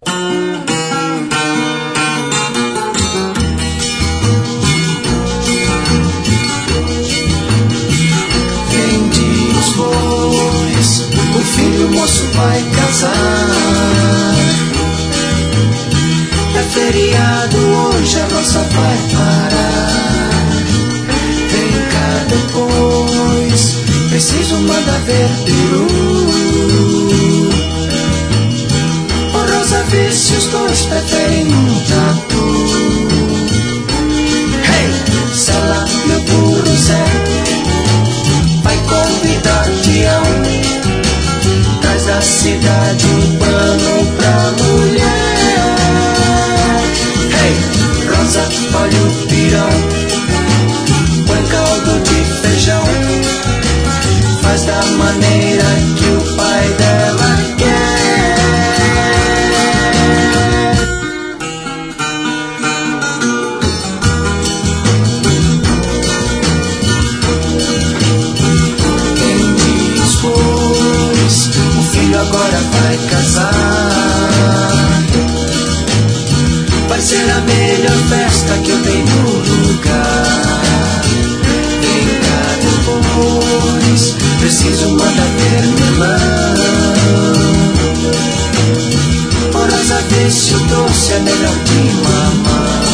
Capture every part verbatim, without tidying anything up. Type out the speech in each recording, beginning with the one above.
Quem diz, pois, o filho moço vai casar. É feriado, hoje a roça vai parar. Vem cá depois, preciso mandar ver peru. Oh, Rosa, vê se os dois preferem um tatu. Hey, Sela, meu burro Zé, vai convidar Tião. Traz da cidade um pano pra mulher. Rosa, olha o pirão, põe caldo de feijão, faz da maneira que o pai dela quer. Quem diz, pois, o filho agora vai casar. Vai ser a melhor festa que eu tenho no lugar. Vem cá depois, preciso mandar ter melão. Oh, Rosa, vê se o doce é melhor que mamão.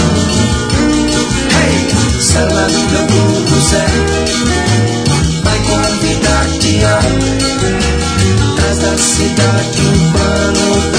Hey, Sela, meu burro Zé, vai convidar Tião. Traz da cidade um pano